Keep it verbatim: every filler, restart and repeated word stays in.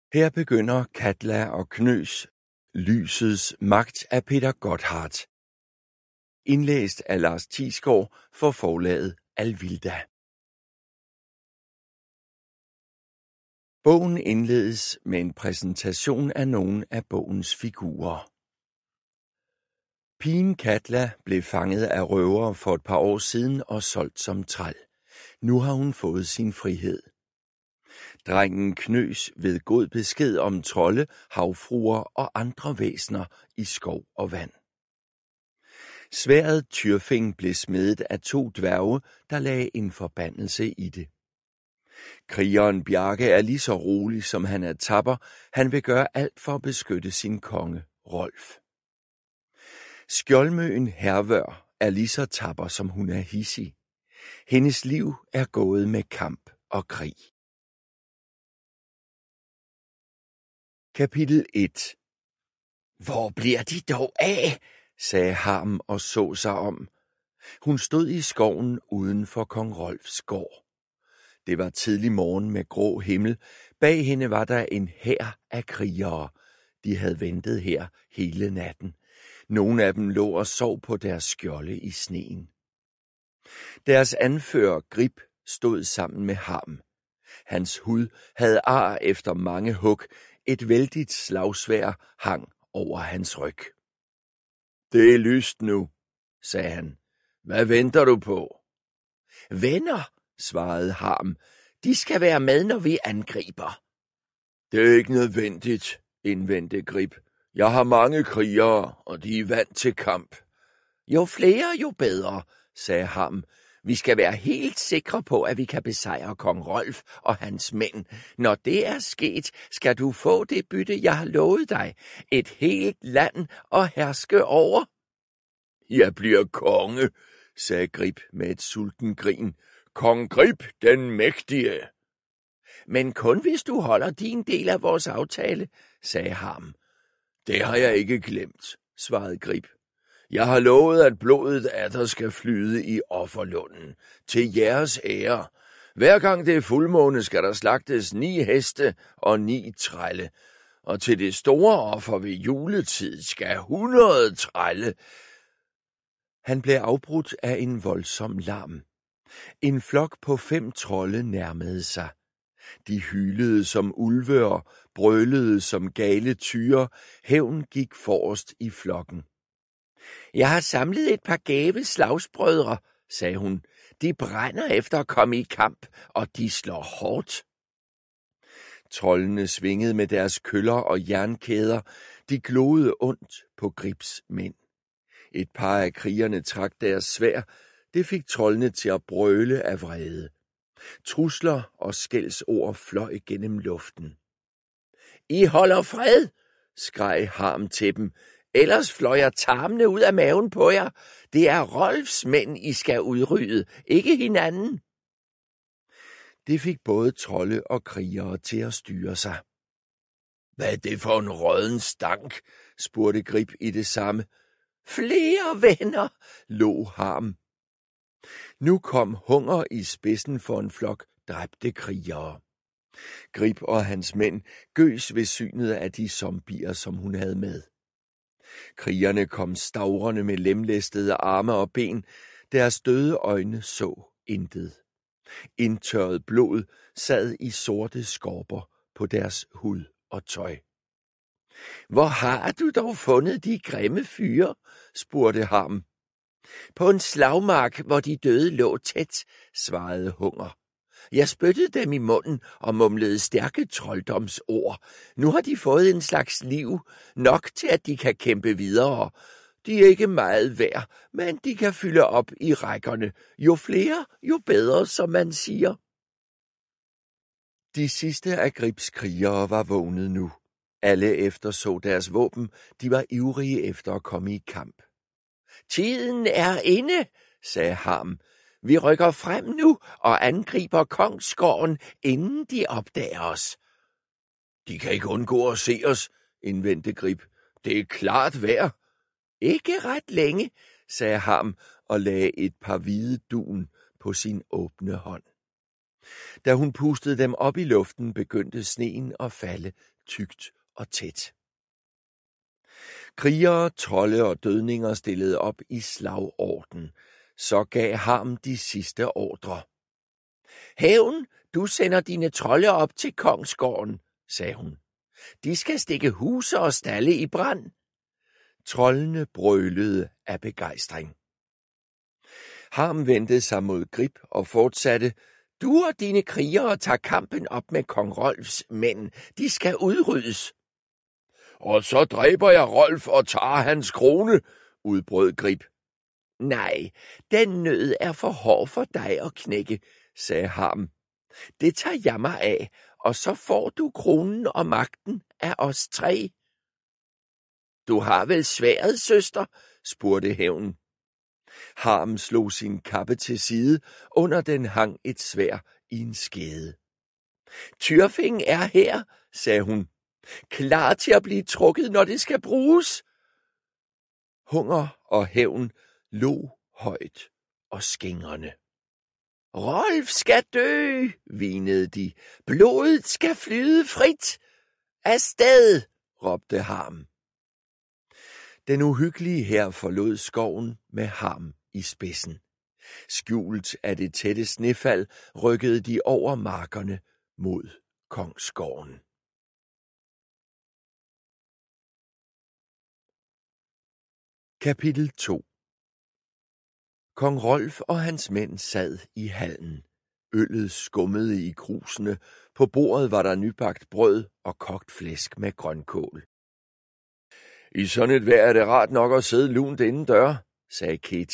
Her begynder Katla og Knøs, Lysets magt af Peter Gotthardt. Indlæst af Lars Thiesgaard for forlaget Alvilda. Bogen indledes med en præsentation af nogle af bogens figurer. Pigen Katla blev fanget af røvere for et par år siden og solgt som træl. Nu har hun fået sin frihed. Drengen Knøs ved god besked om trolde, havfruer og andre væsner i skov og vand. Sværdet Tyrfing blev smedet af to dværge, der lagde en forbandelse i det. Krigeren Bjarke er lige så rolig, som han er tapper. Han vil gøre alt for at beskytte sin konge, Rolf. Skjoldmøen Hervør er lige så tapper, som hun er hidsig. Hendes liv er gået med kamp og krig. Kapitel et. Hvor bliver de dog af? Sagde Harm og så sig om. Hun stod i skoven uden for kong Rolfs gård. Det var tidlig morgen med grå himmel. Bag hende var der en hær af krigere. De havde ventet her hele natten. Nogle af dem lå og sov på deres skjolde i sneen. Deres anfører Grib stod sammen med Harm. Hans hud havde ar efter mange hug. Et vældigt slagsværd hang over hans ryg. Det er lyst nu, sagde han. Hvad venter du på? Venner, svarede Harm. De skal være med, når vi angriber. Det er ikke nødvendigt, indvendte Grib. Jeg har mange krigere, og de er vant til kamp. Jo flere, jo bedre, sagde Harm. Vi skal være helt sikre på, at vi kan besejre kong Rolf og hans mænd. Når det er sket, skal du få det bytte, jeg har lovet dig. Et helt land at herske over. Jeg bliver konge, sagde Grib med et sulten grin. Kong Grib, den mægtige. Men kun hvis du holder din del af vores aftale, sagde Harm. Det har jeg ikke glemt, svarede Grib. Jeg har lovet, at blodet atter skal flyde i offerlunden, til jeres ære. Hver gang det er fuldmåne, skal der slagtes ni heste og ni trælle, og til det store offer ved juletid skal hundrede trælle. Han blev afbrudt af en voldsom larm. En flok på fem trolde nærmede sig. De hylede som ulve og brølede som gale tyre. Hævn gik forrest i flokken. Jeg har samlet et par gave slagsbrødre, sagde hun. De brænder efter at komme i kamp, og de slår hårdt. Troldene svingede med deres køller og jernkæder. De gloede ondt på Gribs mænd. Et par af krigerne trak deres sværd. Det fik troldene til at brøle af vrede. Trusler og skældsord fløj gennem luften. I holder fred, skreg Harm til dem. Ellers fløjer tarmene ud af maven på jer. Det er Rolfs mænd, I skal udrydde, ikke hinanden. Det fik både trolde og krigere til at styre sig. Hvad er det for en rådden stank? Spurgte Grib i det samme. Flere venner, lå Harm. Nu kom hunger i spidsen for en flok dræbte krigere. Grib og hans mænd gøs ved synet af de zombier, som hun havde med. Krigerne kom stavrende med lemlæstede arme og ben. Deres døde øjne så intet. Indtørret blod sad i sorte skorper på deres hud og tøj. Hvor har du dog fundet de grimme fyre? Spurgte Harm. På en slagmark, hvor de døde lå tæt, svarede Hunger. Jeg spyttede dem i munden og mumlede stærke trolddomsord. Nu har de fået en slags liv, nok til at de kan kæmpe videre. De er ikke meget værd, men de kan fylde op i rækkerne. Jo flere, jo bedre, som man siger. De sidste af Gribs krigere var vågnet nu. Alle efterså deres våben. De var ivrige efter at komme i kamp. Tiden er inde, sagde Harm. Vi rykker frem nu og angriber Kongsgården, inden de opdager os. De kan ikke undgå at se os, indvendte Grib. Det er klart vejr. Ikke ret længe, sagde Harm og lagde et par hvide dun på sin åbne hånd. Da hun pustede dem op i luften, begyndte sneen at falde tykt og tæt. Krigere, trolde og dødninger stillede op i slagorden. Så gav Harm de sidste ordre. Hævn, du sender dine trolde op til kongsgården, sagde hun. De skal stikke huse og stalle i brand. Troldene brølede af begejstring. Harm vendte sig mod Grib og fortsatte. Du og dine krigere tager kampen op med kong Rolfs mænd. De skal udryddes. Og så dræber jeg Rolf og tager hans krone, udbrød Grib. Nej, den nød er for hård for dig at knække, sagde Harm. Det tager jeg mig af, og så får du kronen og magten af os tre. Du har vel sværdet, søster? Spurgte Hævn. Harm slog sin kappe til side, under den hang et sværd i en skede. Tyrfing er her, sagde hun, klar til at blive trukket, når det skal bruges. Hunger og Hævn lå højt og skingrende. Rolf skal dø, hvinede de. Blodet skal flyde frit. Afsted, råbte Harm. Den uhyggelige hær forlod skoven med Harm i spidsen. Skjult af det tætte snefald rykkede de over markerne mod kongsgården. Kapitel to. Kong Rolf og hans mænd sad i hallen. Øllet skummede i krusene. På bordet var der nybagt brød og kogt flæsk med grønkål. I sådan et vejr er det rart nok at sidde lunt indendør, sagde Ketil.